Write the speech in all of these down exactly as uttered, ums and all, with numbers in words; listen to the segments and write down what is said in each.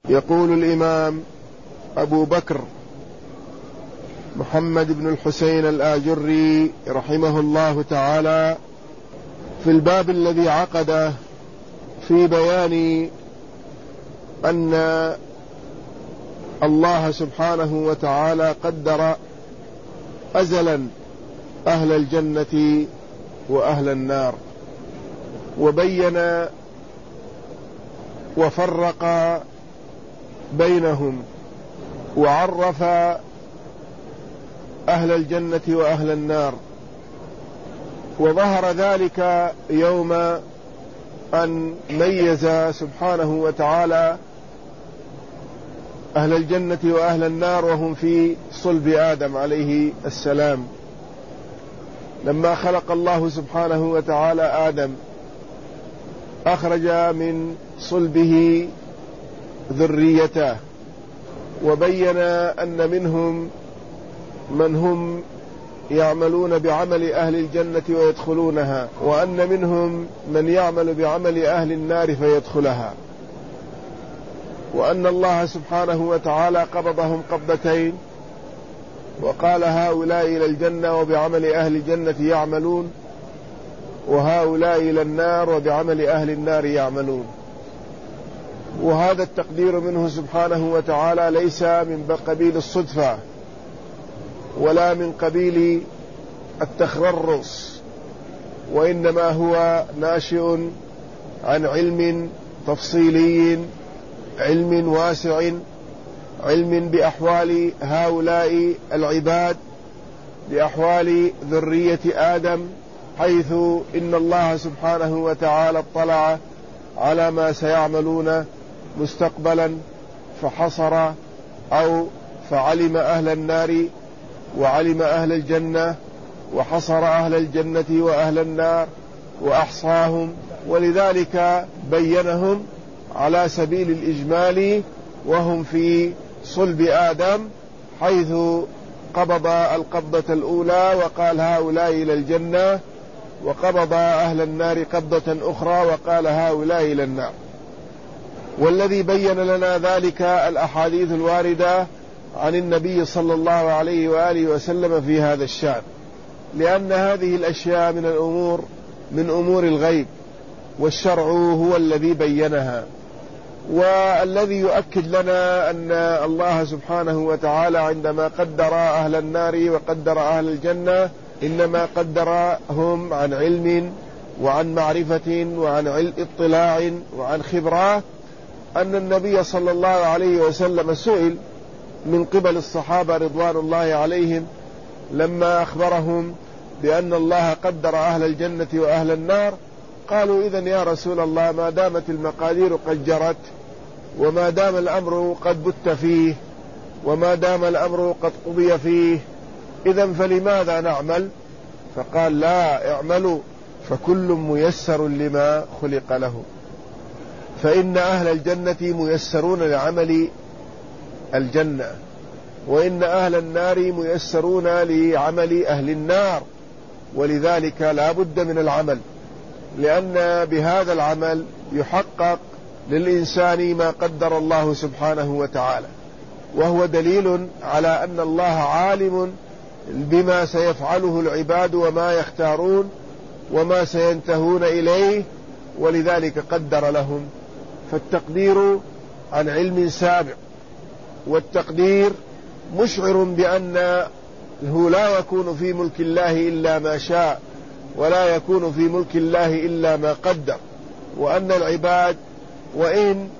يقول الإمام أبو بكر محمد بن الحسين الآجري رحمه الله تعالى في الباب الذي عقده في بيان أن الله سبحانه وتعالى قدر أزلا أهل الجنة وأهل النار، وبين وفرق بينهم وعرف أهل الجنة وأهل النار، وظهر ذلك يوم أن ميز سبحانه وتعالى أهل الجنة وأهل النار وهم في صلب آدم عليه السلام. لما خلق الله سبحانه وتعالى آدم أخرج من صلبه ذريته، وبين أن منهم من هم يعملون بعمل أهل الجنة ويدخلونها، وأن منهم من يعمل بعمل أهل النار فيدخلها، وأن الله سبحانه وتعالى قبضهم قبضتين وقال هؤلاء إلى الجنة وبعمل أهل الجنة يعملون، وهؤلاء إلى النار وبعمل أهل النار يعملون. وهذا التقدير منه سبحانه وتعالى ليس من قبيل الصدفة ولا من قبيل التخرص، وإنما هو ناشئ عن علم تفصيلي، علم واسع، علم بأحوال هؤلاء العباد، بأحوال ذرية آدم، حيث إن الله سبحانه وتعالى اطلع على ما سيعملون مستقبلا فحصر أو فعلم أهل النار وعلم أهل الجنة وحصر أهل الجنة وأهل النار وأحصاهم، ولذلك بينهم على سبيل الإجمال وهم في صلب آدم، حيث قبض القبضة الأولى وقال هؤلاء إلى الجنة، وقبض أهل النار قبضة أخرى وقال هؤلاء إلى النار. والذي بين لنا ذلك الأحاديث الواردة عن النبي صلى الله عليه وآله وسلم في هذا الشأن، لأن هذه الأشياء من الأمور من أمور الغيب، والشرع هو الذي بينها. والذي يؤكد لنا أن الله سبحانه وتعالى عندما قدر أهل النار وقدر أهل الجنة إنما قدرهم عن علم وعن معرفة وعن اطلاع وعن خبرة، أن النبي صلى الله عليه وسلم سئل من قبل الصحابة رضوان الله عليهم لما أخبرهم بأن الله قدر أهل الجنة وأهل النار، قالوا إذن يا رسول الله ما دامت المقادير قد جرت، وما دام الأمر قد بت فيه، وما دام الأمر قد قضي فيه، إذن فلماذا نعمل؟ فقال لا، اعملوا فكل ميسر لما خلق له، فإن أهل الجنة ميسرون لعمل الجنة، وإن أهل النار ميسرون لعمل أهل النار، ولذلك لا بد من العمل، لأن بهذا العمل يحقق للإنسان ما قدر الله سبحانه وتعالى، وهو دليل على أن الله عالم بما سيفعله العباد وما يختارون وما سينتهون إليه، ولذلك قدر لهم. فالتقدير عن علم سابق، والتقدير مشعر بأنه لا يكون في ملك الله إلا ما شاء، ولا يكون في ملك الله إلا ما قدر، وأن العباد وإن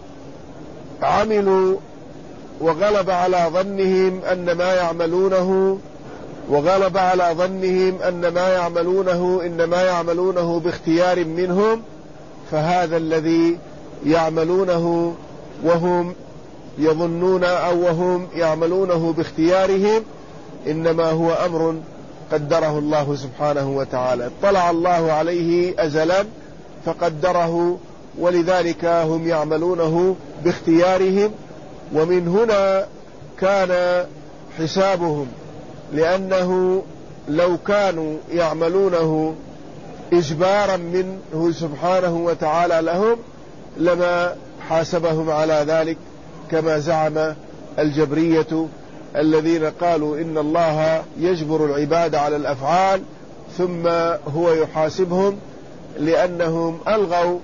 عملوا وغلب على ظنهم أن ما يعملونه وغلب على ظنهم أن ما يعملونه إنما يعملونه باختيار منهم، فهذا الذي يعملونه وهم يظنون أو وهم يعملونه باختيارهم إنما هو أمر قدره الله سبحانه وتعالى، اطلع الله عليه أزلا فقدره، ولذلك هم يعملونه باختيارهم. ومن هنا كان حسابهم، لأنه لو كانوا يعملونه إجبارا منه سبحانه وتعالى لهم لما حاسبهم على ذلك، كما زعم الجبرية الذين قالوا إن الله يجبر العباد على الأفعال ثم هو يحاسبهم، لأنهم ألغوا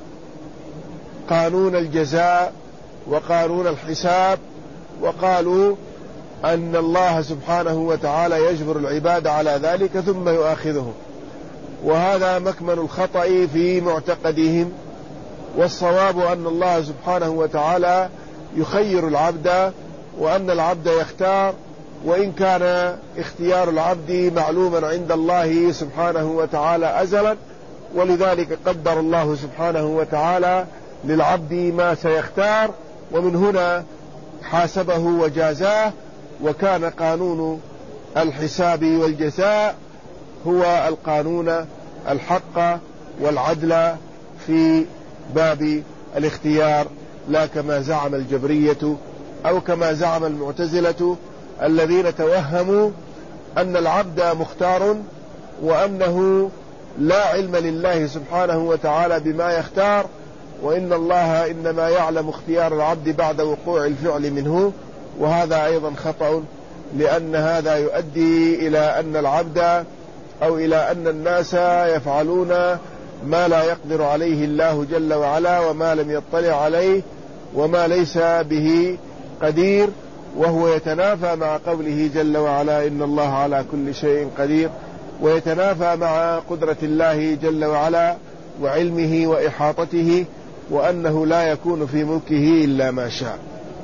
قانون الجزاء وقانون الحساب، وقالوا أن الله سبحانه وتعالى يجبر العباد على ذلك ثم يؤاخذهم، وهذا مكمن الخطأ في معتقدهم. والصواب أن الله سبحانه وتعالى يخير العبد، وأن العبد يختار، وإن كان اختيار العبد معلوما عند الله سبحانه وتعالى أزلا، ولذلك قدر الله سبحانه وتعالى للعبد ما سيختار، ومن هنا حاسبه وجازاه. وكان قانون الحساب والجزاء هو القانون الحق والعدل في باب الاختيار، لا كما زعم الجبرية أو كما زعم المعتزلة الذين توهموا أن العبد مختار، وأنه لا علم لله سبحانه وتعالى بما يختار، وإن الله إنما يعلم اختيار العبد بعد وقوع الفعل منه. وهذا أيضا خطأ، لأن هذا يؤدي إلى أن العبد أو إلى أن الناس يفعلون ما لا يقدر عليه الله جل وعلا، وما لم يطلع عليه، وما ليس به قدير، وهو يتنافى مع قوله جل وعلا إن الله على كل شيء قدير، ويتنافى مع قدرة الله جل وعلا وعلمه وإحاطته، وأنه لا يكون في ملكه إلا ما شاء.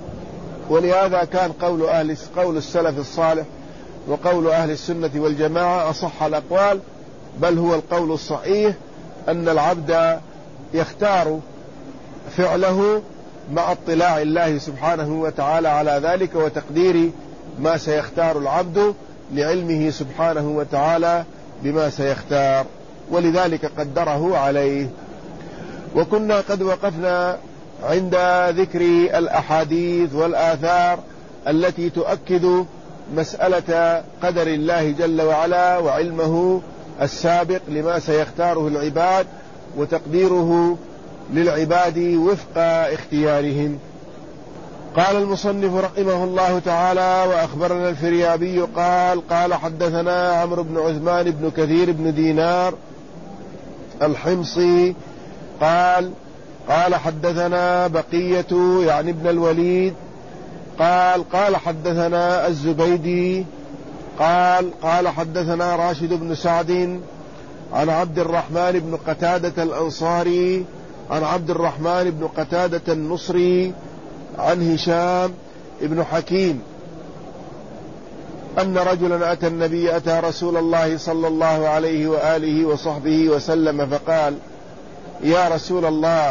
ولهذا كان قول أهل قول السلف الصالح وقول أهل السنة والجماعة أصح الأقوال، بل هو القول الصحيح، أن العبد يختار فعله مع اطلاع الله سبحانه وتعالى على ذلك وتقدير ما سيختار العبد لعلمه سبحانه وتعالى بما سيختار، ولذلك قدره عليه. وكنا قد وقفنا عند ذكر الأحاديث والآثار التي تؤكد مسألة قدر الله جل وعلا وعلمه السابق لما سيختاره العباد وتقديره للعباد وفق اختيارهم. قال المصنف رحمه الله تعالى: وأخبرنا الفريابي قال قال حدثنا عمرو بن عثمان بن كثير بن دينار الحمصي قال قال حدثنا بقية يعني ابن الوليد قال قال حدثنا الزبيدي قال قال حدثنا راشد بن سعد عن عبد الرحمن بن قتادة الأنصاري عن عبد الرحمن بن قتادة النصري عن هشام ابن حكيم أن رجلا أتى النبي أتى رسول الله صلى الله عليه وآله وصحبه وسلم فقال: يا رسول الله،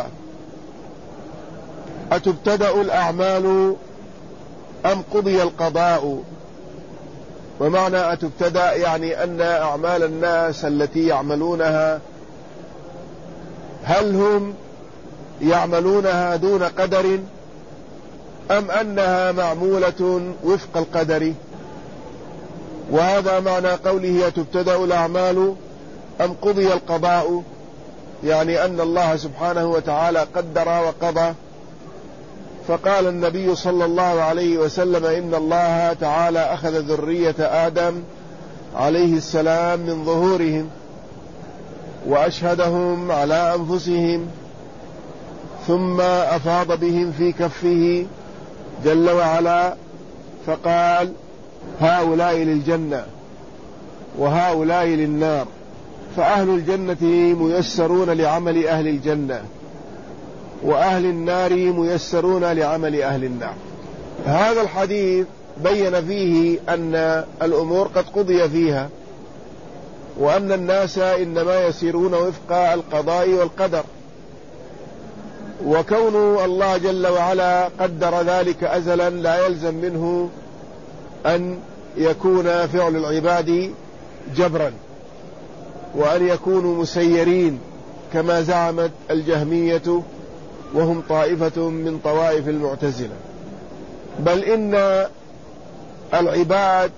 أتبتدأ الأعمال أم قضي القضاء؟ ومعنى أتبتدأ يعني أن أعمال الناس التي يعملونها هل هم يعملونها دون قدر أم أنها معمولة وفق القدر؟ وهذا معنى قوله أتبتدأ الأعمال أم قضي القضاء، يعني أن الله سبحانه وتعالى قدر وقضى. فقال النبي صلى الله عليه وسلم: إن الله تعالى أخذ ذرية آدم عليه السلام من ظهورهم وأشهدهم على أنفسهم، ثم أفاض بهم في كفه جل وعلا فقال: هؤلاء للجنة وهؤلاء للنار، فأهل الجنة ميسرون لعمل أهل الجنة، وأهل النار ميسرون لعمل أهل النار. هذا الحديث بين فيه أن الأمور قد قضي فيها، وأن الناس إنما يسيرون وفق القضاء والقدر، وكون الله جل وعلا قدر ذلك أزلا لا يلزم منه أن يكون فعل العباد جبرا وأن يكونوا مسيرين كما زعمت الجهمية، وهم طائفة من طوائف المعتزلة، بل إن العباد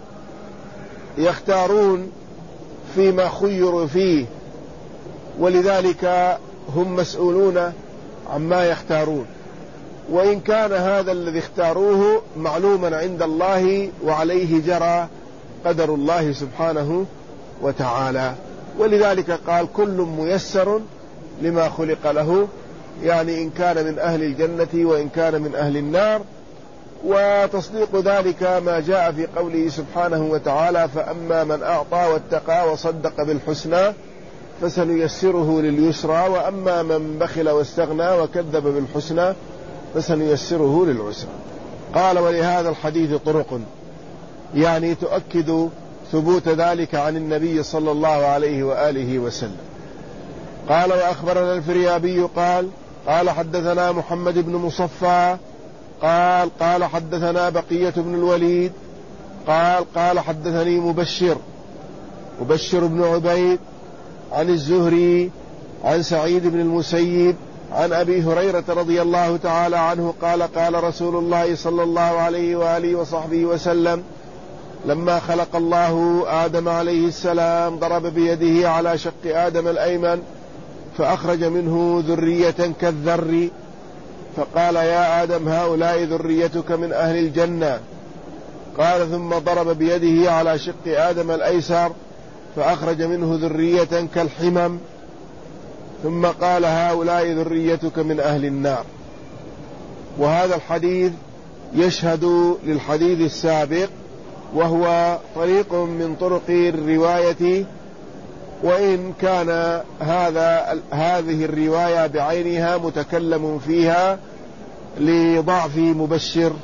يختارون فيما خيروا فيه، ولذلك هم مسؤولون عما يختارون. وإن كان هذا الذي اختاروه معلوما عند الله وعليه جرى قدر الله سبحانه وتعالى. ولذلك قال كل ميسر لما خلق له، يعني إن كان من أهل الجنة وإن كان من أهل النار. وتصديق ذلك ما جاء في قوله سبحانه وتعالى فأما من أعطى واتقى وصدق بالحسنى فسنيسره لليسرى وأما من بخل واستغنى وكذب بالحسنى فسنيسره للعسرى. قال ولهذا الحديث طرق، يعني تؤكد ثبوت ذلك عن النبي صلى الله عليه وآله وسلم. قال وأخبرنا الفريابي قال قال حدثنا محمد بن مصفى قال قال حدثنا بقية بن الوليد قال قال حدثني مبشر مبشر بن عبيد عن الزهري عن سعيد بن المسيب عن أبي هريرة رضي الله تعالى عنه قال قال رسول الله صلى الله عليه وآله وصحبه وسلم لما خلق الله آدم عليه السلام ضرب بيده على شق آدم الأيمن فأخرج منه ذرية كالذر فقال يا آدم هؤلاء ذريتك من أهل الجنة. قال ثم ضرب بيده على شق آدم الأيسر فأخرج منه ذرية كالحمم ثم قال هؤلاء ذريتك من أهل النار. وهذا الحديث يشهد للحديث السابق، وهو طريق من طرق الرواية، وإن كان هذا هذه الرواية بعينها متكلم فيها لضعف مبشر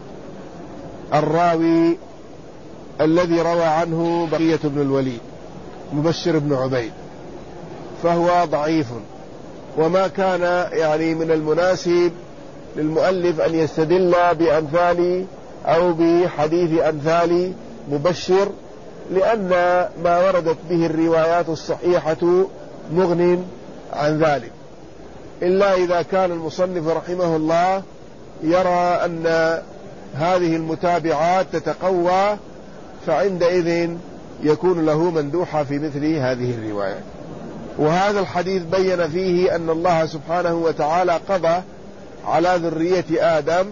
الراوي الذي روى عنه بقية بن الوليد مبشر بن عبيد، فهو ضعيف. وما كان يعني من المناسب للمؤلف أن يستدل بأمثال أو بحديث أمثال مبشر، لأن ما وردت به الروايات الصحيحة مغن عن ذلك، إلا إذا كان المصنف رحمه الله يرى أن هذه المتابعات تتقوى، فعندئذ يكون له مندوحة في مثل هذه الروايات. وهذا الحديث بين فيه أن الله سبحانه وتعالى قضى على ذرية آدم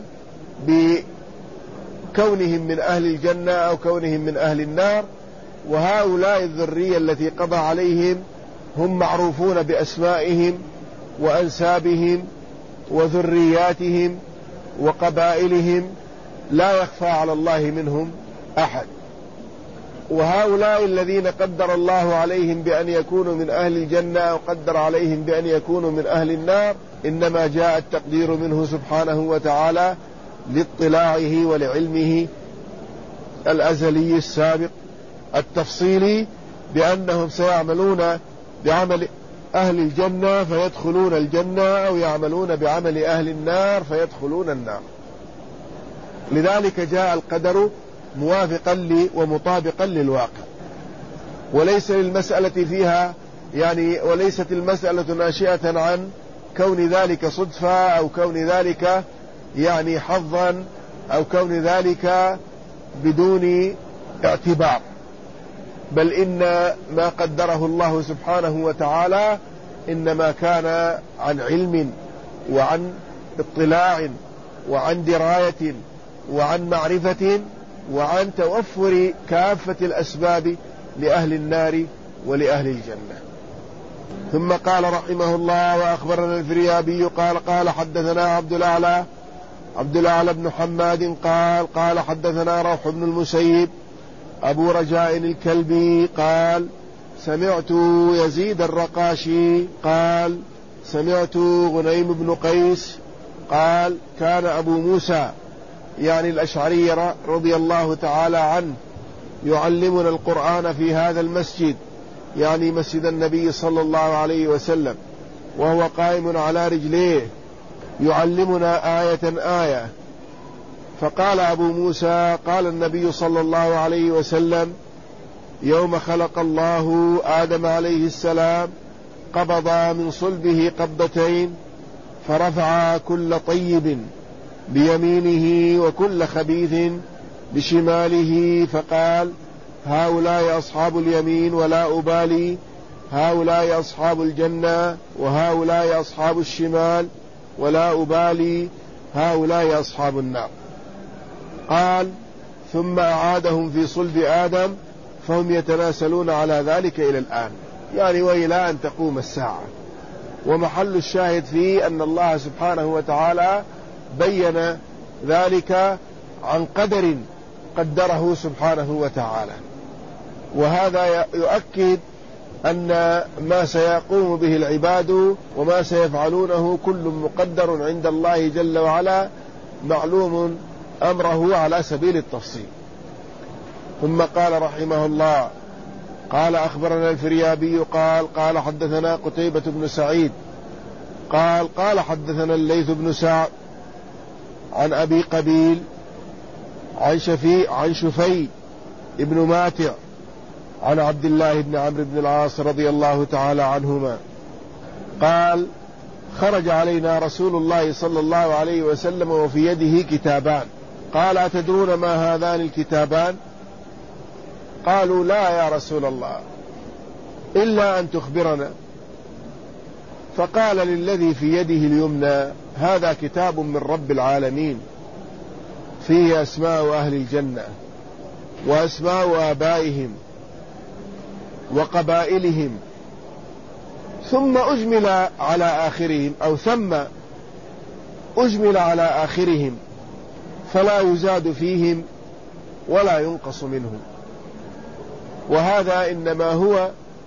بكونهم من أهل الجنة أو كونهم من أهل النار، وهؤلاء الذرية التي قضى عليهم هم معروفون بأسمائهم وأنسابهم وذرياتهم وقبائلهم، لا يخفى على الله منهم أحد. وهؤلاء الذين قدر الله عليهم بأن يكونوا من أهل الجنة أو قدر عليهم بأن يكونوا من أهل النار إنما جاء التقدير منه سبحانه وتعالى لاطلاعه ولعلمه الأزلي السابق التفصيلي بأنهم سيعملون بعمل أهل الجنة فيدخلون الجنة أو يعملون بعمل أهل النار فيدخلون النار. لذلك جاء القدر موافقا لي ومطابقا للواقع، وليس للمسألة فيها يعني وليست المسألة ناشئة عن كون ذلك صدفة أو كون ذلك يعني حظا أو كون ذلك بدون اعتبار، بل إن ما قدره الله سبحانه وتعالى إنما كان عن علم وعن اطلاع وعن دراية وعن معرفة وعن توفر كافة الأسباب لأهل النار ولأهل الجنة. ثم قال رحمه الله وأخبرنا الفريابي قال قال حدثنا عبد الأعلى عبد الأعلى بن حماد قال قال حدثنا روح بن المسيب أبو رجاء الكلبي قال سمعت يزيد الرقاشي قال سمعت غنيم بن قيس قال كان أبو موسى يعني الأشعري رضي الله تعالى عنه يعلمنا القرآن في هذا المسجد، يعني مسجد النبي صلى الله عليه وسلم، وهو قائم على رجليه يعلمنا آية آية. فقال أبو موسى قال النبي صلى الله عليه وسلم يوم خلق الله آدم عليه السلام قبض من صلبه قبضتين فرفع كل طيب بيمينه وكل خبيث بشماله، فقال هؤلاء أصحاب اليمين ولا أبالي، هؤلاء أصحاب الجنة وهؤلاء أصحاب الشمال ولا أبالي، هؤلاء أصحاب النار. قال ثم أعادهم في صلب آدم فهم يتناسلون على ذلك إلى الآن، يعني وإلى أن تقوم الساعة. ومحل الشاهد فيه أن الله سبحانه وتعالى بين ذلك عن قدر قدره سبحانه وتعالى، وهذا يؤكد أن ما سيقوم به العباد وما سيفعلونه كل مقدر عند الله جل وعلا، معلوم أمره على سبيل التفصيل. ثم قال رحمه الله: قال أخبرنا الفريابي قال قال حدثنا قتيبة بن سعيد قال قال حدثنا الليث بن سعد عن أبي قبيل عن شفي عن شفي ابن ماتع عن عبد الله بن عمرو بن العاص رضي الله تعالى عنهما قال: خرج علينا رسول الله صلى الله عليه وسلم وفي يده كتابان. قال: أتدرون ما هذان الكتابان؟ قالوا: لا يا رسول الله، إلا أن تخبرنا. فقال للذي في يده اليمنى: هذا كتاب من رب العالمين فيه أسماء أهل الجنة وأسماء آبائهم وقبائلهم، ثم أجمل على آخرهم أو ثم أجمل على آخرهم فلا يزاد فيهم ولا ينقص منهم. وهذا إنما هو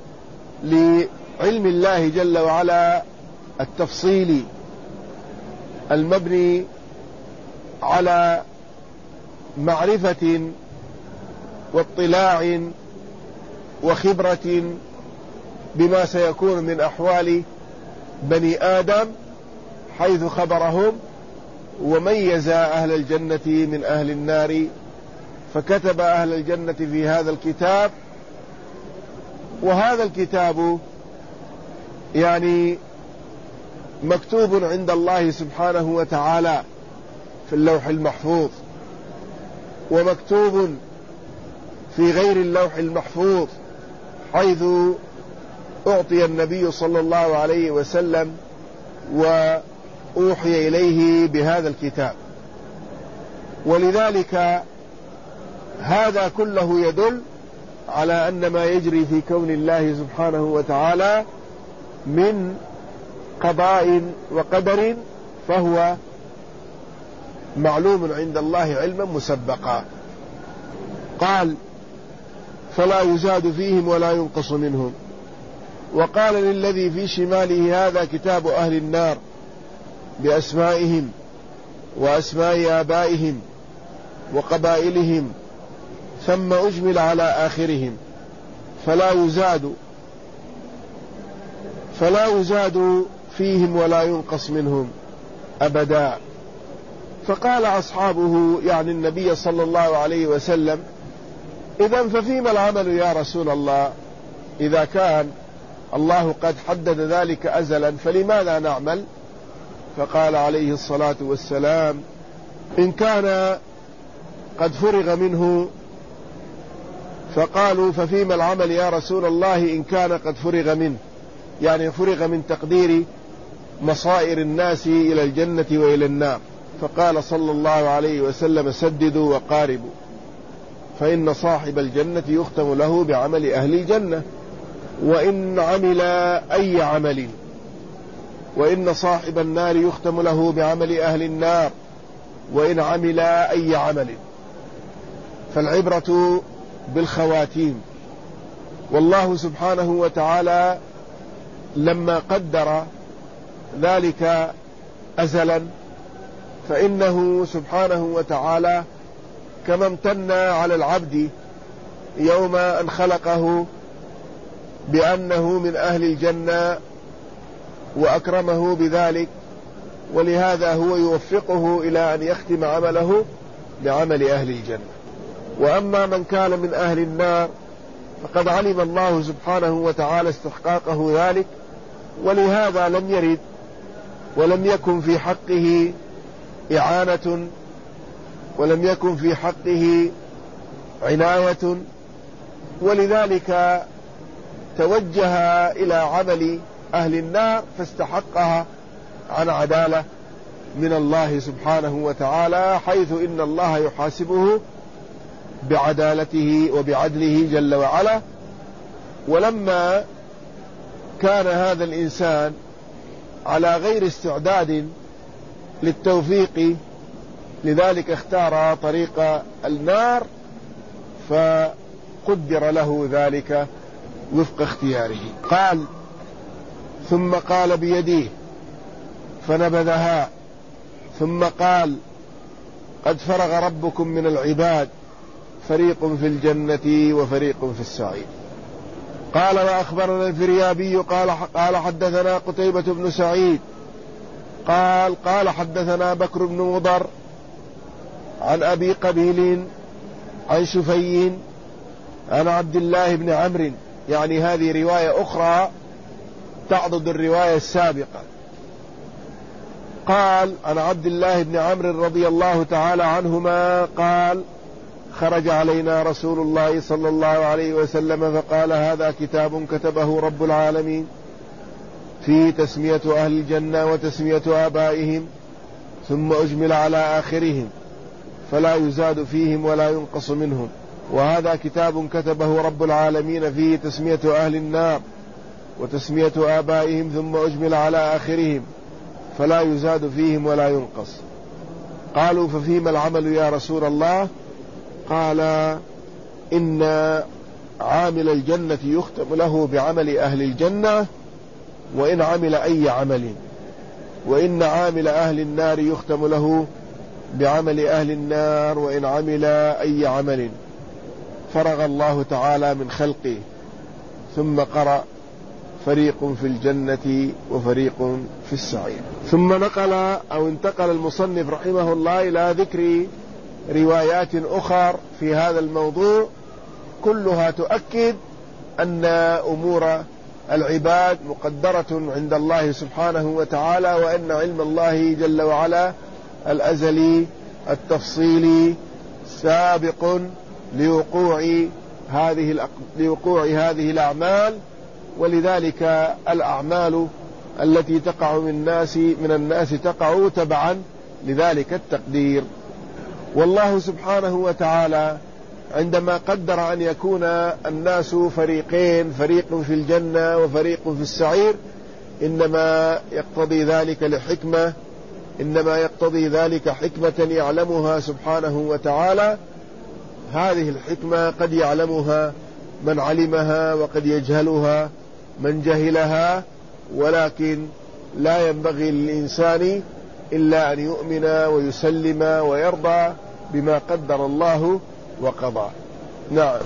لعلم الله جل وعلا التفصيلي المبني على معرفة واطلاع وخبرة بما سيكون من أحوال بني آدم، حيث خبرهم وميز أهل الجنة من أهل النار، فكتب أهل الجنة في هذا الكتاب. وهذا الكتاب يعني مكتوب عند الله سبحانه وتعالى في اللوح المحفوظ، ومكتوب في غير اللوح المحفوظ حيث أعطي النبي صلى الله عليه وسلم وأوحي إليه بهذا الكتاب. ولذلك هذا كله يدل على أن ما يجري في كون الله سبحانه وتعالى من قضاء وقدر فهو معلوم عند الله علما مسبقا. قال: فلا يزاد فيهم ولا ينقص منهم. وقال للذي في شماله: هذا كتاب أهل النار بأسمائهم وأسماء آبائهم وقبائلهم، ثم أجمل على آخرهم فلا يزاد فلا يزاد فيهم ولا ينقص منهم أبدا. فقال أصحابه يعني النبي صلى الله عليه وسلم: إذن ففيما العمل يا رسول الله؟ إذا كان الله قد حدد ذلك أزلا فلماذا نعمل؟ فقال عليه الصلاة والسلام: إن كان قد فرغ منه. فقالوا: ففيما العمل يا رسول الله إن كان قد فرغ منه؟ يعني فرغ من تقدير مصائر الناس إلى الجنة وإلى النار. فقال صلى الله عليه وسلم: سددوا وقاربوا، فإن صاحب الجنة يختم له بعمل أهل الجنة وإن عمل أي عمل، وإن صاحب النار يختم له بعمل أهل النار وإن عمل أي عمل. فالعبرة بالخواتيم. والله سبحانه وتعالى لما قدر ذلك أزلا فإنه سبحانه وتعالى كما امتن على العبد يوم أن خلقه بأنه من أهل الجنة وأكرمه بذلك، ولهذا هو يوفقه إلى أن يختم عمله بعمل أهل الجنة. وأما من كان من أهل النار فقد علم الله سبحانه وتعالى استحقاقه ذلك، ولهذا لم يرد ولم يكن في حقه إعانة ولم يكن في حقه عناية، ولذلك توجه إلى عمل أهل النار فاستحقها عن عدالة من الله سبحانه وتعالى، حيث إن الله يحاسبه بعدالته وبعدله جل وعلا. ولما كان هذا الإنسان على غير استعداد للتوفيق، لذلك اختار طريق النار، فقدر له ذلك وفق اختياره. قال: ثم قال بيديه فنبذها، ثم قال: قد فرغ ربكم من العباد، فريق في الجنة وفريق في السعير. قال: وأخبرنا الفريابي قال قال حدثنا قتيبة بن سعيد قال قال حدثنا بكر بن مضر عن أبي قبيل عن شفي عن عبد الله بن عمرو، يعني هذه رواية أخرى تعضد الرواية السابقة. قال: عن عبد الله بن عمرو رضي الله تعالى عنهما قال: خرج علينا رسول الله صلى الله عليه وسلم فقال: هذا كتاب كتبه رب العالمين فيه تسمية أهل الجنة وتسمية آبائهم، ثم أجمل على آخرهم فلا يزاد فيهم ولا ينقص منهم. وهذا كتاب كتبه رب العالمين فيه تسمية أهل النار وتسمية آبائهم، ثم أجمل على آخرهم فلا يزاد فيهم ولا ينقص. قالوا: ففيما العمل يا رسول الله؟ قال: إن عامل الجنة يختم له بعمل أهل الجنة وإن عمل أي عمل، وإن عامل أهل النار يختم له بعمل أهل النار وإن عمل أي عمل. فرغ الله تعالى من خلقه، ثم قرأ: فريق في الجنة وفريق في السعير. ثم نقل أو انتقل المصنف رحمه الله إلى ذكر روايات أخر في هذا الموضوع، كلها تؤكد أن أمور العباد مقدرة عند الله سبحانه وتعالى، وأن علم الله جل وعلا الأزلي التفصيلي سابق لوقوع هذه لوقوع هذه الأعمال. ولذلك الأعمال التي تقع من الناس من الناس تقع تبعا لذلك التقدير. والله سبحانه وتعالى عندما قدر أن يكون الناس فريقين، فريق في الجنة وفريق في السعير، إنما يقتضي ذلك لحكمة إنما يقتضي ذلك حكمة يعلمها سبحانه وتعالى. هذه الحكمة قد يعلمها من علمها وقد يجهلها من جهلها، ولكن لا ينبغي للإنسان إلا أن يؤمن ويسلم ويرضى بما قدر الله وقضى. نعم.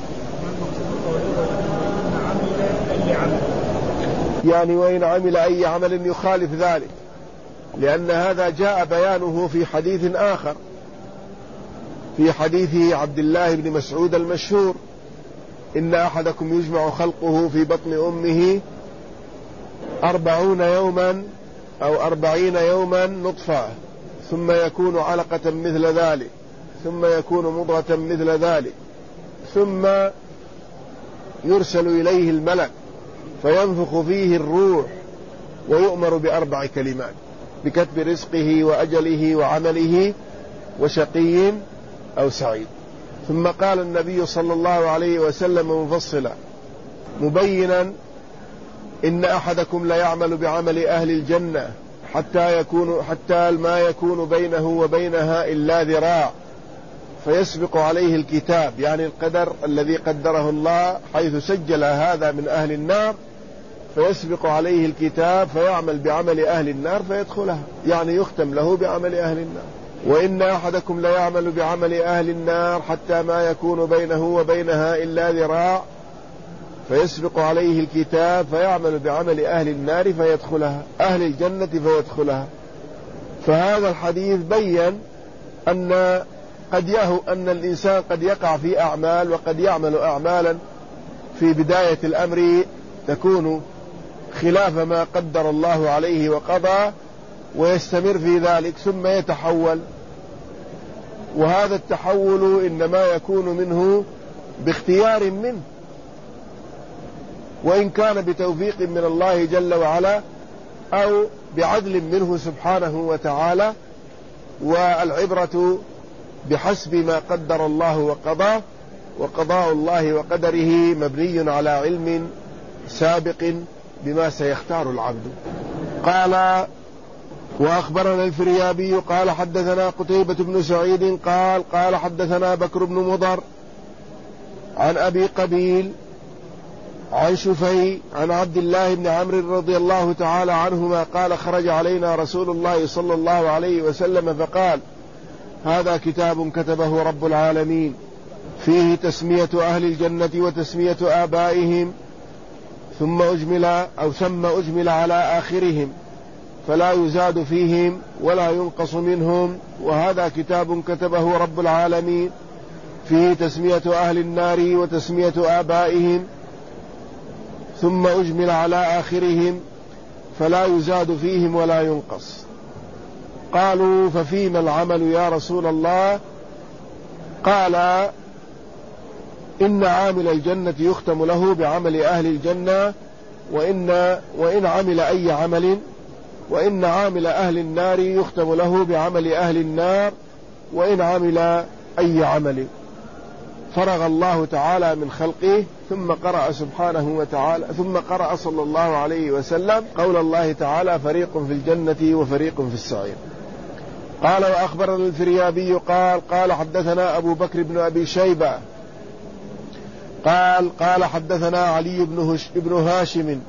يعني وإن عمل أي عمل يخالف ذلك، لأن هذا جاء بيانه في حديث آخر، في حديث عبد الله بن مسعود المشهور: إن أحدكم يجمع خلقه في بطن أمه أربعون يوما أو أربعين يوما نطفة، ثم يكون علقة مثل ذلك، ثم يكون مضغة مثل ذلك، ثم يرسل إليه الملك فينفخ فيه الروح، ويؤمر بأربع كلمات: بكتب رزقه وأجله وعمله وشقي أو سعيد. ثم قال النبي صلى الله عليه وسلم مفصلا مبينا: إن أحدكم لا يعمل بعمل أهل الجنة حتى يكون حتى ما يكون بينه وبينها إلا ذراع، فيسبق عليه الكتاب، يعني القدر الذي قدره الله، حيث سجل هذا من أهل النار، فيسبق عليه الكتاب فيعمل بعمل أهل النار فيدخلها، يعني يختم له بعمل أهل النار. وإن أحدكم لا يعمل بعمل أهل النار حتى ما يكون بينه وبينها إلا ذراع، فيسبق عليه الكتاب فيعمل بعمل أهل النار فيدخلها، أهل الجنة فيدخلها. فهذا الحديث بيّن أن قد يهو أن الإنسان قد يقع في أعمال وقد يعمل أعمالا في بداية الأمر تكون خلاف ما قدر الله عليه وقضى، ويستمر في ذلك ثم يتحول، وهذا التحول إنما يكون منه باختيار منه، وإن كان بتوفيق من الله جل وعلا أو بعدل منه سبحانه وتعالى، والعبرة بحسب ما قدر الله وقضاه، وقضاء الله وقدره مبني على علم سابق بما سيختار العبد. قال وأخبرنا الفريابي قال حدثنا قتيبة بن سعيد قال قال حدثنا بكر بن مضر عن أبي قبيل عن شفي عن عبد الله بن عمرو رضي الله تعالى عنهما قال خرج علينا رسول الله صلى الله عليه وسلم فقال هذا كتاب كتبه رب العالمين فيه تسمية أهل الجنة وتسمية آبائهم ثم أجمل أو ثم أجمل على آخرهم فلا يزاد فيهم ولا ينقص منهم، وهذا كتاب كتبه رب العالمين فيه تسمية أهل النار وتسمية آبائهم ثم أجمل على آخرهم فلا يزاد فيهم ولا ينقص. قالوا ففيما العمل يا رسول الله؟ قال إن عامل الجنة يختم له بعمل أهل الجنة وإن, وإن عمل أي عمل، وإن عامل أهل النار يختم له بعمل أهل النار وإن عمل أي عمل. فرغ الله تعالى من خلقه ثم قرأ سبحانه وتعالى ثم قرأ صلى الله عليه وسلم قول الله تعالى فريق في الجنة وفريق في السعير. قال وأخبرنا الفريابي قال قال حدثنا أبو بكر بن أبي شيبة قال قال حدثنا علي بن, هش بن هاشم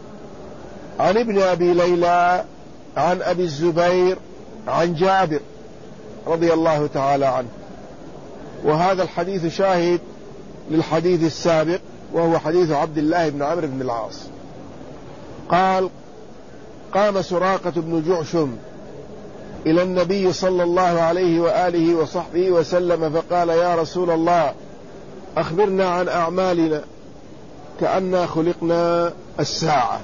عن ابن أبي ليلى عن أبي الزبير عن جابر رضي الله تعالى عنه، وهذا الحديث شاهد للحديث السابق وهو حديث عبد الله بن عمرو بن العاص. قال قام سراقة بن جعشم إلى النبي صلى الله عليه وآله وصحبه وسلم فقال يا رسول الله أخبرنا عن أعمالنا كأننا خلقنا الساعة،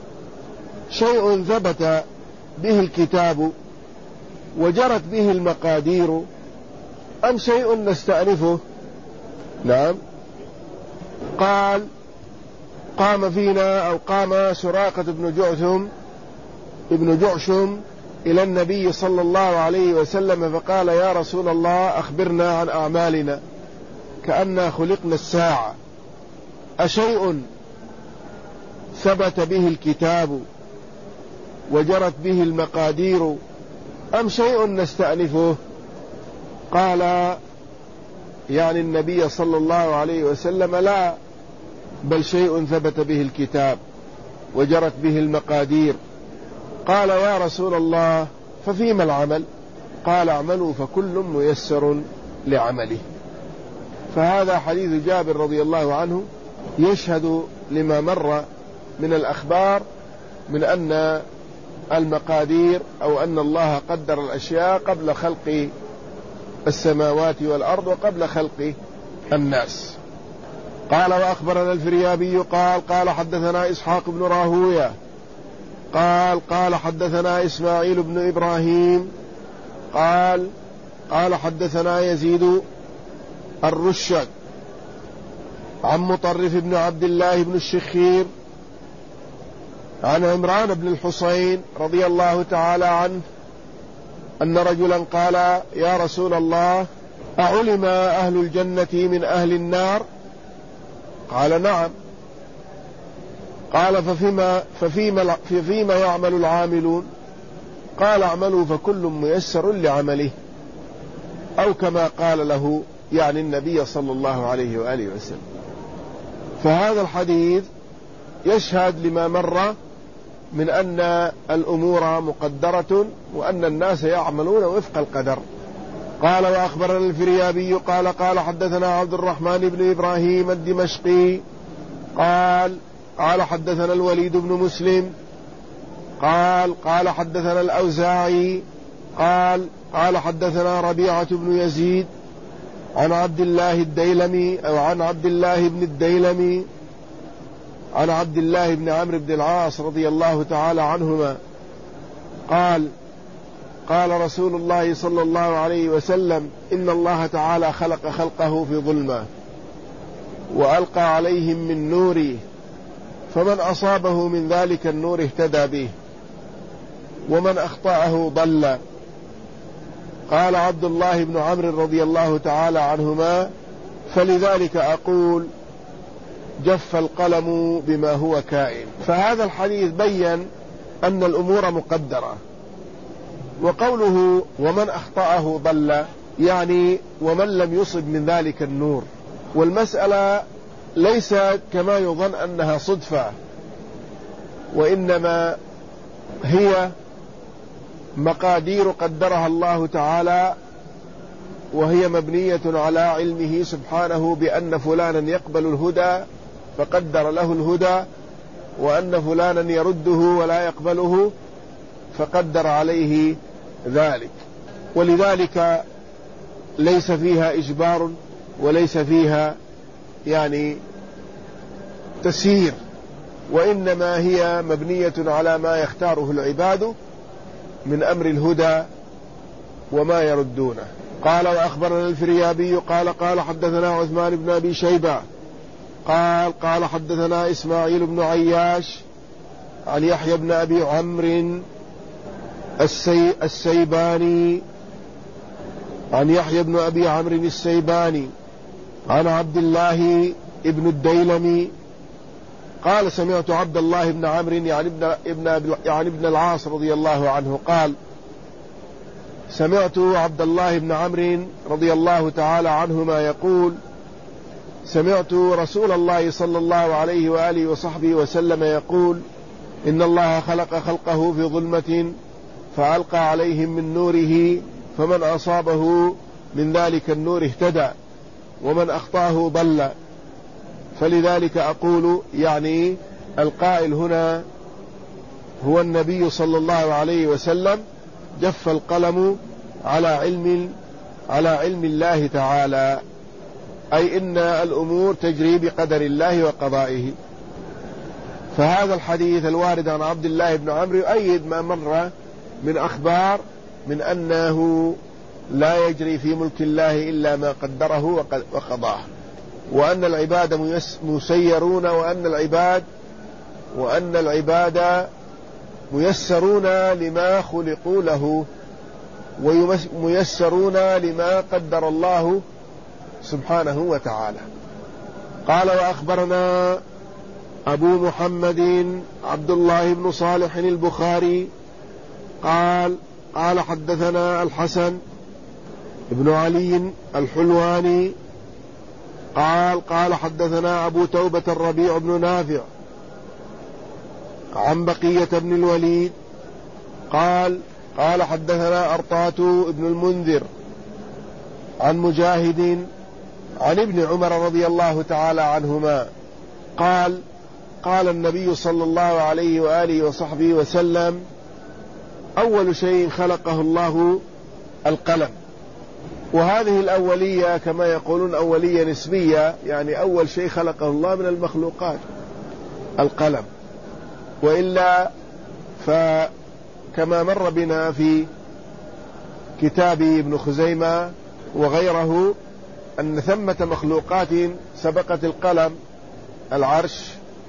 شيء ثبت به الكتاب وجرت به المقادير أم شيء نستأنفه؟ نعم. قال قام فينا أو قام سراقة بن جعشم ابن جعشم إلى النبي صلى الله عليه وسلم فقال يا رسول الله أخبرنا عن أعمالنا كأننا خلقنا الساعة، أشيء ثبت به الكتاب وجرت به المقادير أم شيء نستأنفه؟ قال يعني النبي صلى الله عليه وسلم لا، بل شيء ثبت به الكتاب وجرت به المقادير. قال يا رسول الله ففيما العمل؟ قال اعملوا فكل ميسر لعمله. فهذا حديث جابر رضي الله عنه يشهد لما مر من الأخبار من أن المقادير أو أن الله قدر الأشياء قبل خلق السماوات والأرض وقبل خلق الناس. قال وأخبرنا الفريابي قال قال حدثنا إسحاق بن راهوية قال قال حدثنا إسماعيل بن إبراهيم قال قال حدثنا يزيد الرشد عن مطرف بن عبد الله بن الشخير عن عمران بن الحصين رضي الله تعالى عنه أن رجلا قال يا رسول الله أعلم أهل الجنة من أهل النار؟ قال نعم. قال ففيما, ففيما, ففيما يعمل العاملون؟ قال اعملوا فكل ميسر لعمله، أو كما قال له يعني النبي صلى الله عليه وآله وسلم. فهذا الحديث يشهد لما مر من أن الأمور مقدرة وأن الناس يعملون وفق القدر. قال وأخبرنا الفريابي قال قال حدثنا عبد الرحمن بن إبراهيم الدمشقي قال قال حدثنا الوليد بن مسلم قال قال حدثنا الأوزاعي قال قال حدثنا ربيعة بن يزيد عن عبد الله الديلمي أو عن عبد الله بن الديلمي عن عبد الله بن عمرو بن العاص رضي الله تعالى عنهما قال قال رسول الله صلى الله عليه وسلم إن الله تعالى خلق خلقه في ظلمة وألقى عليهم من نوره، فمن أصابه من ذلك النور اهتدى به ومن أخطأه ضل، قال عبد الله بن عمرو رضي الله تعالى عنهما: فلذلك أقول جف القلم بما هو كائن. فهذا الحديث بين أن الأمور مقدرة. وقوله ومن أخطأه ضل، يعني ومن لم يصب من ذلك النور. والمسألة ليس كما يظن أنها صدفة، وإنما هي مقادير قدرها الله تعالى، وهي مبنية على علمه سبحانه بأن فلانا يقبل الهدى فقدر له الهدى، وأن فلانا يرده ولا يقبله فقدر عليه ذلك. ولذلك ليس فيها إجبار وليس فيها يعني تسيير، وإنما هي مبنية على ما يختاره العباد من أمر الهدى وما يردونه. قال: وأخبرنا الفريابي قال قال حدثنا عثمان بن أبي شيبة قال قال حدثنا إسماعيل بن عياش عن يحيى بن أبي عمرو السي السيباني عن يحيى بن أبي عمرو السيباني عن عبد الله ابن الديلمي قال: سمعت عبد الله بن عمرو يعني ابن, ابن, يعني ابن العاص رضي الله عنه قال: سمعت عبد الله بن عمرو رضي الله تعالى عنهما يقول: سمعت رسول الله صلى الله عليه وآله وصحبه وسلم يقول: إن الله خلق خلقه في ظلمة فألقى عليهم من نوره، فمن أصابه من ذلك النور اهتدى، ومن أخطأه ضل. فلذلك أقول، يعني القائل هنا هو النبي صلى الله عليه وسلم، جف القلم على علم على علم الله تعالى، أي إن الأمور تجري بقدر الله وقضائه. فهذا الحديث الوارد عن عبد الله بن عمرو يؤيد ما مر من أخبار من أنه لا يجري في ملك الله إلا ما قدره وقضاه، وأن العباد مسيرون، وأن العباد وأن العباد ميسرون لما خلقوا له، وميسرون لما قدر الله سبحانه وتعالى. قال: وأخبرنا أبو محمد عبد الله بن صالح البخاري قال قال حدثنا الحسن بن علي الحلواني قال قال حدثنا أبو توبة الربيع بن نافع عن بقية بن الوليد قال قال حدثنا أرطاة بن المنذر عن مجاهد عن ابن عمر رضي الله تعالى عنهما قال قال النبي صلى الله عليه وآله وصحبه وسلم: أول شيء خلقه الله القلم. وهذه الأولية كما يقولون أولية نسبية، يعني أول شيء خلقه الله من المخلوقات القلم، وإلا فكما مر بنا في كتاب ابن خزيمة وغيره أن ثمة مخلوقات سبقت القلم: العرش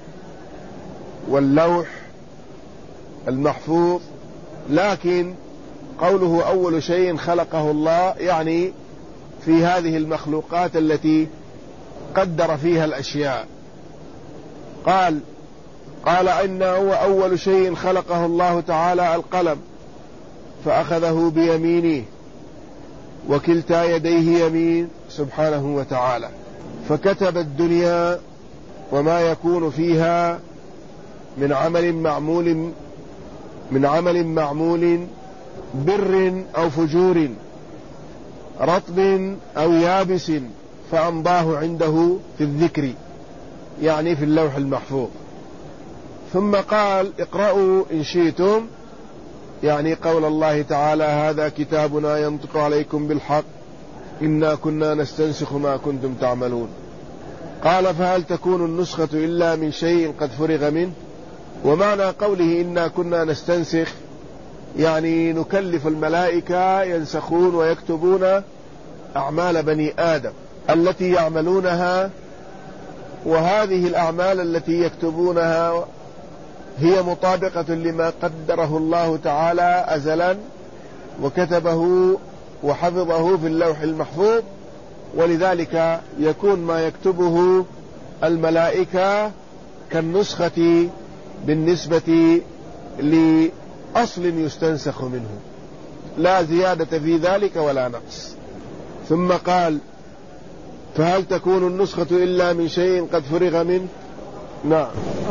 واللوح المحفوظ. لكن قوله أول شيء خلقه الله يعني في هذه المخلوقات التي قدر فيها الأشياء. قال قال إنه هو أول شيء خلقه الله تعالى القلم، فأخذه بيمينه وكلتا يديه يمين سبحانه وتعالى، فكتب الدنيا وما يكون فيها من عمل معمول من عمل معمول بر أو فجور، رطب أو يابس، فأمضاه عنده في الذكر، يعني في اللوح المحفوظ. ثم قال: اقرأوا إن شئتم، يعني قول الله تعالى: هذا كتابنا ينطق عليكم بالحق إنا كنا نستنسخ ما كنتم تعملون. قال: فهل تكون النسخة إلا من شيء قد فرغ منه؟ ومعنى قوله إنا كنا نستنسخ يعني نكلف الملائكة ينسخون ويكتبون أعمال بني آدم التي يعملونها، وهذه الأعمال التي يكتبونها هي مطابقة لما قدره الله تعالى أزلا وكتبه وحفظه في اللوح المحفوظ، ولذلك يكون ما يكتبه الملائكة كالنسخة بالنسبة لأصل يستنسخ منه، لا زيادة في ذلك ولا نقص. ثم قال: فهل تكون النسخة إلا من شيء قد فرغ منه؟ نعم.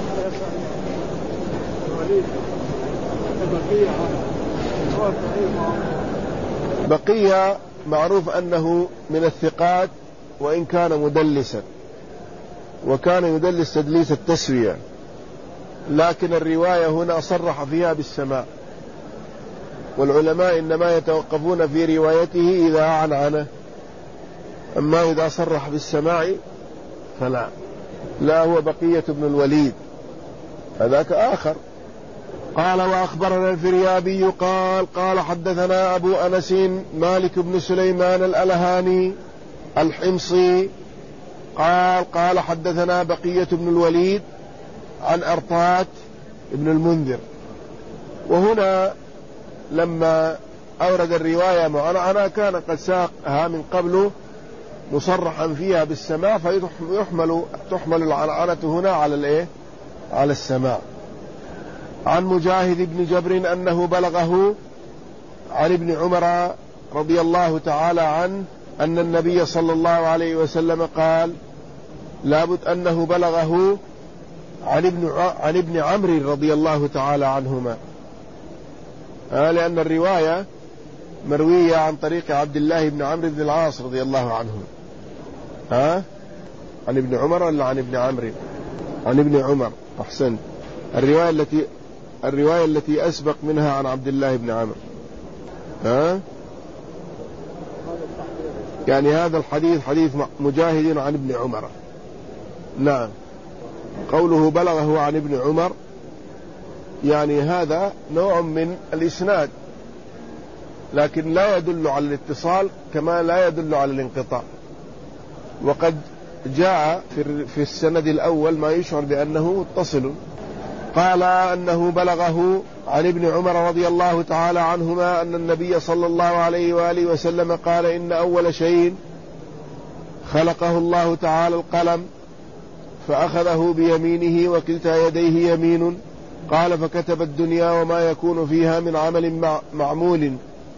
بقية معروف أنه من الثقات وإن كان مدلسا، وكان يدلس تدليس التسوية، لكن الرواية هنا صرح فيها بالسماع، والعلماء إنما يتوقفون في روايته إذا أعلن عنه، أما إذا صرح بالسماع فلا. لا، هو بقية بن الوليد، هذاك آخر. قال: وأخبرنا الفريابي قال: قال حدثنا أبو أنس مالك بن سليمان الألهاني الحمصي قال: قال حدثنا بقية بن الوليد عن أرطات بن المنذر. وهنا لما أورد الرواية معنعنة كان قد ساقها من قبل مصرحا فيها بالسماع، فيحمل تحمل العنعنة هنا على الايه؟ على السماع. عن مجاهد بن جبر أنه بلغه عن ابن عمر رضي الله تعالى عنه أن النبي صلى الله عليه وسلم قال: لابد أنه بلغه عن ابن عن ابن عمرو رضي الله تعالى عنهما، آه لأن الرواية مروية عن طريق عبد الله بن عمرو بن العاص رضي الله عنه. ها آه؟ عن ابن عمر ولا عن ابن عمرو؟ عن ابن عمر. أحسن. الرواية التي الرواية التي أسبق منها عن عبد الله بن عمرو. ها آه؟ يعني هذا الحديث حديث مجاهد عن ابن عمر. نعم. قوله بلغه عن ابن عمر يعني هذا نوع من الإسناد، لكن لا يدل على الاتصال كما لا يدل على الانقطاع. وقد جاء في السند الأول ما يشعر بأنه متصل. قال أنه بلغه عن ابن عمر رضي الله تعالى عنهما أن النبي صلى الله عليه وآله وسلم قال: إن أول شيء خلقه الله تعالى القلم، فأخذه بيمينه وكلتا يديه يمين، قال: فكتب الدنيا وما يكون فيها من عمل معمول،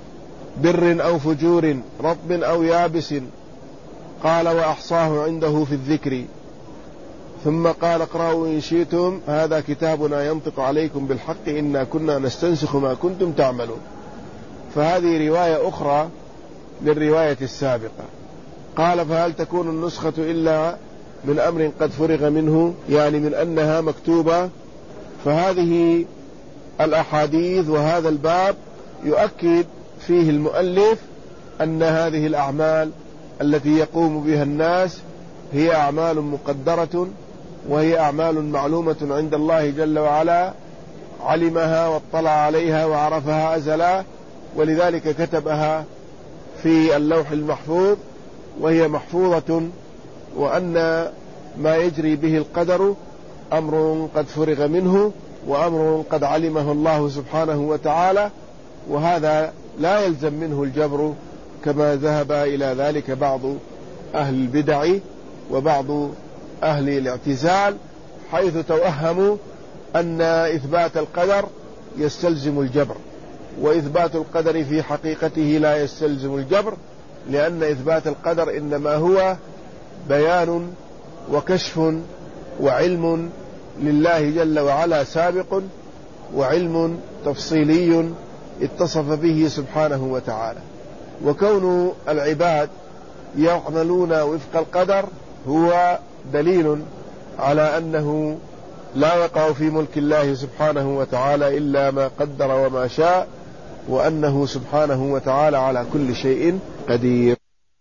بر أو فجور، رطب أو يابس، قال: وأحصاه عنده في الذكر. ثم قال: اقرأوا إن شئتم، هذا كتابنا ينطق عليكم بالحق، إنا كنا نستنسخ ما كنتم تعملون. فهذه رواية أخرى للرواية السابقة. قال: فهل تكون النسخة إلا من أمر قد فرغ منه، يعني من أنها مكتوبة؟ فهذه الأحاديث وهذا الباب يؤكد فيه المؤلف أن هذه الأعمال التي يقوم بها الناس هي أعمال مقدرة، وهي أعمال معلومة عند الله جل وعلا، علمها واطلع عليها وعرفها أزلا، ولذلك كتبها في اللوح المحفوظ، وهي محفوظة، وأن ما يجري به القدر أمر قد فرغ منه، وأمر قد علمه الله سبحانه وتعالى، وهذا لا يلزم منه الجبر كما ذهب إلى ذلك بعض أهل البدع وبعض أهل الاعتزال، حيث توهموا أن إثبات القدر يستلزم الجبر، وإثبات القدر في حقيقته لا يستلزم الجبر، لأن إثبات القدر إنما هو بيان وكشف وعلم لله جل وعلا سابق، وعلم تفصيلي اتصف به سبحانه وتعالى. وكون العباد يعملون وفق القدر هو دليل على أنه لا يقع في ملك الله سبحانه وتعالى إلا ما قدر وما شاء، وأنه سبحانه وتعالى على كل شيء قدير.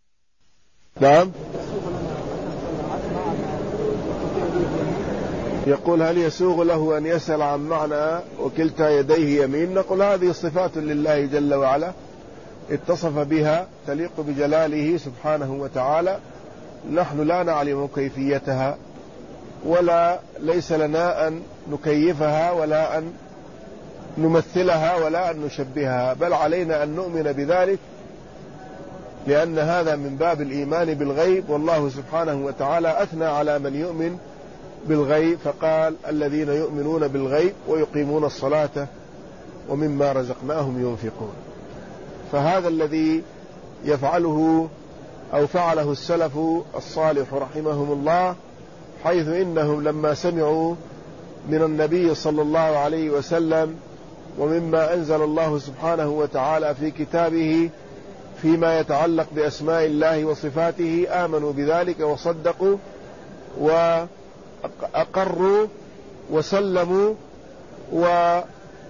نعم. يقول: هل يسوغ له أن يسأل عن معنى وكلتا يديه يمين؟ نقول: هذه صفات لله جل وعلا اتصف بها تليق بجلاله سبحانه وتعالى، نحن لا نعلم كيفيتها، ولا ليس لنا أن نكيفها ولا أن نمثلها ولا أن نشبهها، بل علينا أن نؤمن بذلك لأن هذا من باب الإيمان بالغيب، والله سبحانه وتعالى أثنى على من يؤمن بالغيب فقال الذين يؤمنون بالغيب ويقيمون الصلاة ومما رزقناهم ينفقون. فهذا الذي يفعله أو فعله السلف الصالح رحمهم الله، حيث إنهم لما سمعوا من النبي صلى الله عليه وسلم ومما أنزل الله سبحانه وتعالى في كتابه فيما يتعلق بأسماء الله وصفاته آمنوا بذلك وصدقوا وأقروا وسلموا، ولم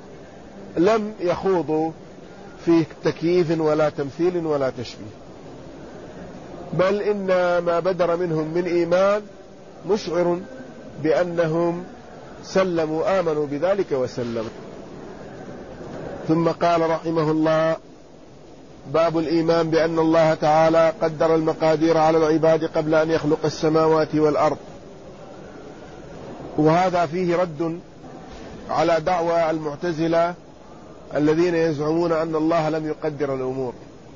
يخوضوا في تكييف ولا تمثيل ولا تشبيه، بل إن ما بدر منهم من إيمان مشعر بأنهم سلموا آمنوا بذلك وسلموا. ثم قال رحمه الله: باب الإيمان بأن الله تعالى قدر المقادير على العباد قبل أن يخلق السماوات والأرض. وهذا فيه رد على دعوى المعتزلة الذين يزعمون أن الله لم يقدر الأمور،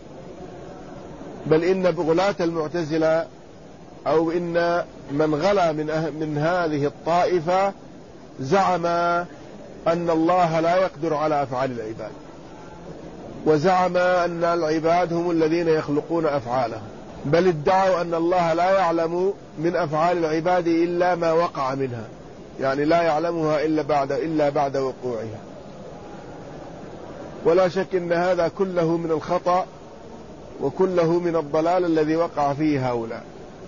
بل إن بغلاة المعتزلة أو إن من غلا من, أه من هذه الطائفة زعم أن الله لا يقدر على أفعال العباد، وزعم أن العباد هم الذين يخلقون أفعالهم، بل ادعوا أن الله لا يعلم من أفعال العباد إلا ما وقع منها، يعني لا يعلمها إلا بعد, إلا بعد وقوعها. ولا شك أن هذا كله من الخطأ وكله من الضلال الذي وقع فيه هؤلاء.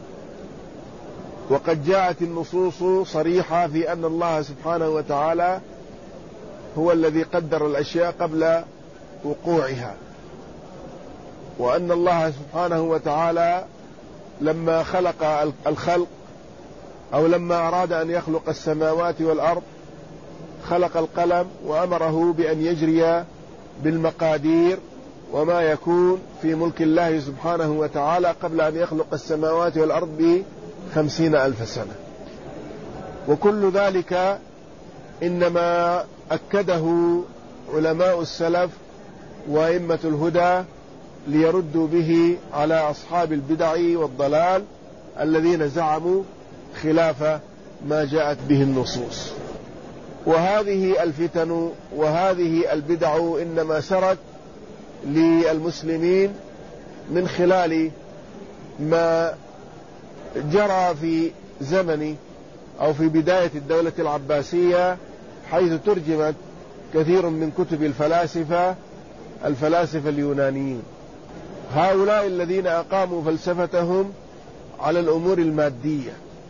وقد جاءت النصوص صريحة في أن الله سبحانه وتعالى هو الذي قدر الأشياء قبل وقوعها، وأن الله سبحانه وتعالى لما خلق الخلق أو لما أراد أن يخلق السماوات والأرض خلق القلم وأمره بأن يجري بالمقادير وما يكون في ملك الله سبحانه وتعالى قبل أن يخلق السماوات والأرض بخمسين ألف سنة. وكل ذلك إنما أكده علماء السلف وأئمة الهدى ليردوا به على أصحاب البدع والضلال الذين زعموا خلاف ما جاءت به النصوص. وهذه الفتن وهذه البدع إنما سرت للمسلمين من خلال ما جرى في زمن أو في بداية الدولة العباسية، حيث ترجمت كثير من كتب الفلاسفة الفلاسفة اليونانيين، هؤلاء الذين أقاموا فلسفتهم على الأمور المادية،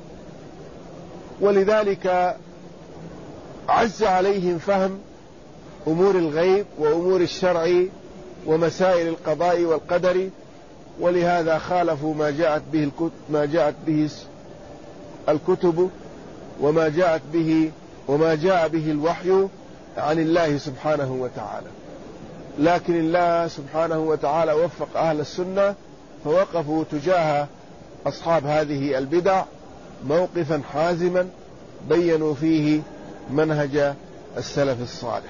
ولذلك عز عليهم فهم أمور الغيب وأمور الشرع ومسائل القضاء والقدر، ولهذا خالفوا ما جاءت به الكتب ما جاءت به الكتب وما جاءت به وما جاء به الوحي عن الله سبحانه وتعالى. لكن الله سبحانه وتعالى وفق أهل السنة فوقفوا تجاه أصحاب هذه البدع موقفا حازما بينوا فيه منهج السلف الصالح.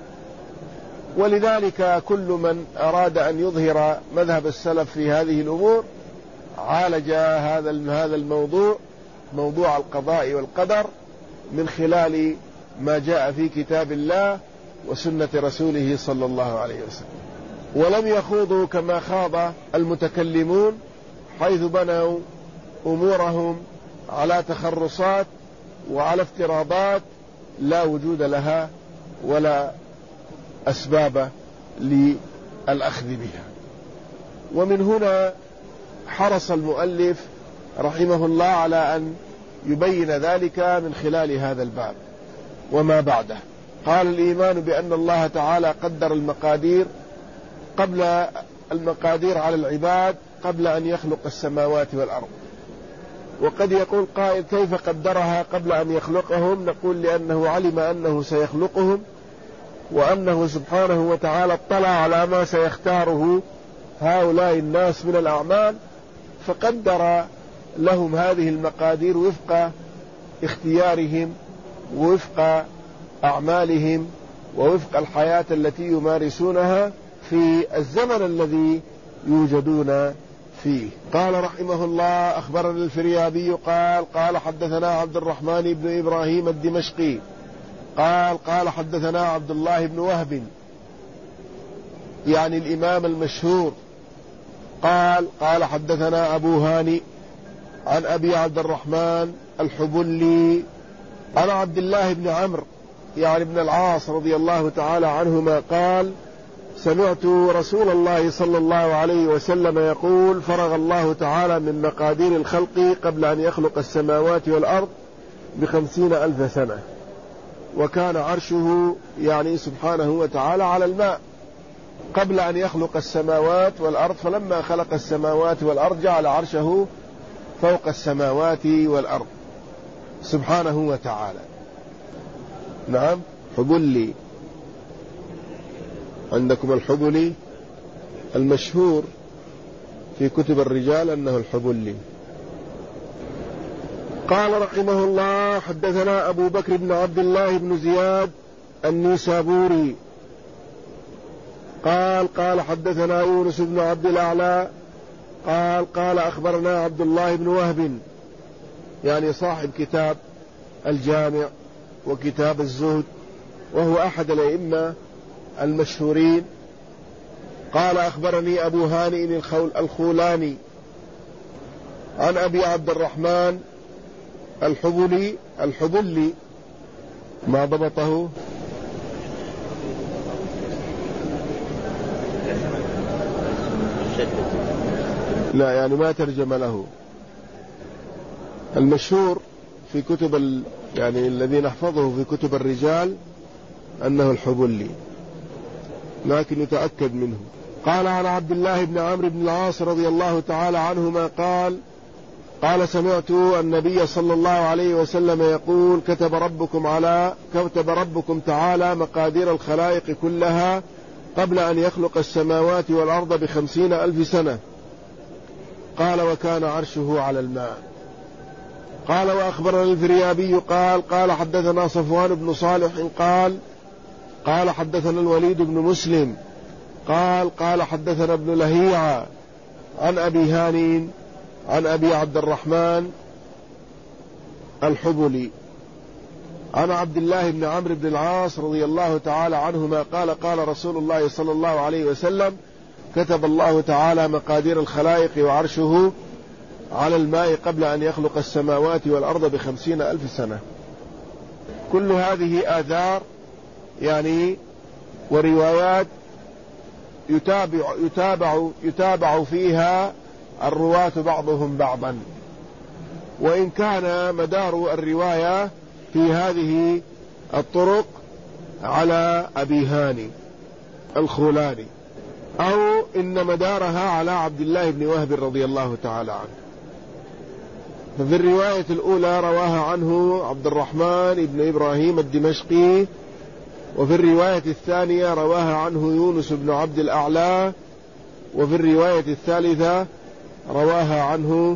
ولذلك كل من أراد أن يظهر مذهب السلف في هذه الأمور عالج هذا هذا الموضوع، موضوع القضاء والقدر، من خلال ما جاء في كتاب الله وسنة رسوله صلى الله عليه وسلم. ولم يخوضوا كما خاض المتكلمون، حيث بنوا أمورهم على تخرصات وعلى افتراضات لا وجود لها ولا أسباب للأخذ بها. ومن هنا حرص المؤلف رحمه الله على أن يبين ذلك من خلال هذا الباب وما بعده. قال: الإيمان بأن الله تعالى قدر المقادير قبل المقادير على العباد قبل أن يخلق السماوات والأرض. وقد يقول قائل: كيف قدرها قبل أن يخلقهم؟ نقول: لأنه علم أنه سيخلقهم، وأنه سبحانه وتعالى اطلع على ما سيختاره هؤلاء الناس من الأعمال، فقدر لهم هذه المقادير وفق اختيارهم ووفق أعمالهم ووفق الحياة التي يمارسونها في الزمن الذي يوجدون فيه. قال رحمه الله: أخبرنا الفريابي قال قال حدثنا عبد الرحمن بن إبراهيم الدمشقي قال قال حدثنا عبد الله بن وهب يعني الإمام المشهور قال قال حدثنا أبو هاني عن أبي عبد الرحمن الحبلي عن عبد الله بن عمرو يعني ابن العاص رضي الله تعالى عنهما قال: سمعت رسول الله صلى الله عليه وسلم يقول: فرغ الله تعالى من مقادير الخلق قبل أن يخلق السماوات والأرض بخمسين ألف سنة، وكان عرشه يعني سبحانه وتعالى على الماء قبل أن يخلق السماوات والأرض، فلما خلق السماوات والأرض جعل عرشه فوق السماوات والأرض سبحانه وتعالى. نعم، حبلي، عندكم الحبلي المشهور في كتب الرجال أنه الحبلي. قال رحمه الله: حدثنا أبو بكر بن عبد الله بن زياد النيسابوري قال قال حدثنا يونس بن عبد الأعلى قال قال أخبرنا عبد الله بن وهب يعني صاحب كتاب الجامع وكتاب الزهد، وهو أحد الأئمة المشهورين. قال: أخبرني أبو هانئ الخولاني عن أبي عبد الرحمن الحبلي الحبلي ما ضبطه؟ لا، يعني ما ترجم له. المشهور في كتب ال... يعني الذي نحفظه في كتب الرجال أنه الحبلي، لكن يتأكد منه. قال: عن عبد الله بن عمرو بن العاص رضي الله تعالى عنهما قال قال: سمعت النبي صلى الله عليه وسلم يقول: كتب ربكم على كتب ربكم تعالى مقادير الخلائق كلها قبل أن يخلق السماوات والأرض بخمسين ألف سنة. قال: وكان عرشه على الماء. قال: وأخبرنا الفريابي قال قال حدثنا صفوان بن صالح قال قال حدثنا الوليد بن مسلم قال قال حدثنا ابن لهيعة عن أبي هانين عن أبي عبد الرحمن الحبلي عن عبد الله بن عمرو بن العاص رضي الله تعالى عنهما قال: قال رسول الله صلى الله عليه وسلم: كتب الله تعالى مقادير الخلائق وعرشه على الماء قبل أن يخلق السماوات والأرض بخمسين ألف سنة. كل هذه آثار يعني وروايات يتابع, يتابع, يتابع فيها الرواة بعضهم بعضا، وإن كان مدار الرواية في هذه الطرق على أبي هاني الخولاني، أو إن مدارها على عبد الله بن وهب رضي الله تعالى عنه. ففي الرواية الأولى رواها عنه عبد الرحمن بن إبراهيم الدمشقي، وفي الرواية الثانية رواها عنه يونس بن عبد الأعلى، وفي الرواية الثالثة رواها عنه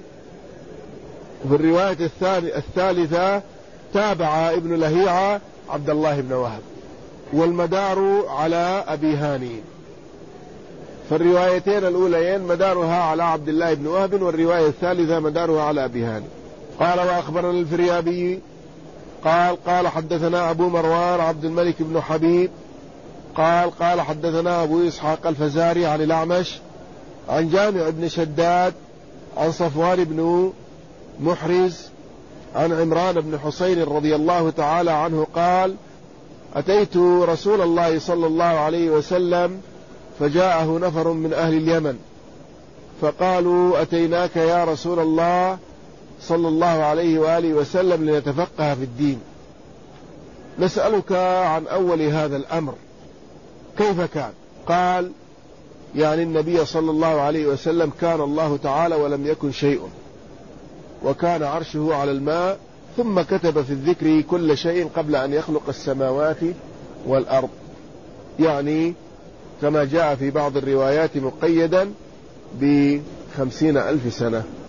في الرواية الثالثة تابع ابن لهيعة عبد الله بن وهب، والمدار على أبي هاني. فالروايتين الأوليين مدارها على عبد الله بن وهب، والرواية الثالثة مدارها على أبي هاني. قال: وأخبرنا الفريابي قال قال حدثنا أبو مروان عبد الملك بن حبيب قال قال حدثنا أبو إسحاق الفزاري عن الأعمش عن جامع بن شداد عن صفوان بن محرز عن عمران بن حسين رضي الله تعالى عنه قال: أتيت رسول الله صلى الله عليه وسلم فجاءه نفر من أهل اليمن فقالوا: أتيناك يا رسول الله صلى الله عليه وآله وسلم لنتفقه في الدين، نسألك عن أول هذا الأمر كيف كان؟ قال: يعني النبي صلى الله عليه وسلم كان الله تعالى ولم يكن شيء، وكان عرشه على الماء، ثم كتب في الذكر كل شيء قبل أن يخلق السماوات والأرض، يعني كما جاء في بعض الروايات مقيدا بخمسين ألف سنة.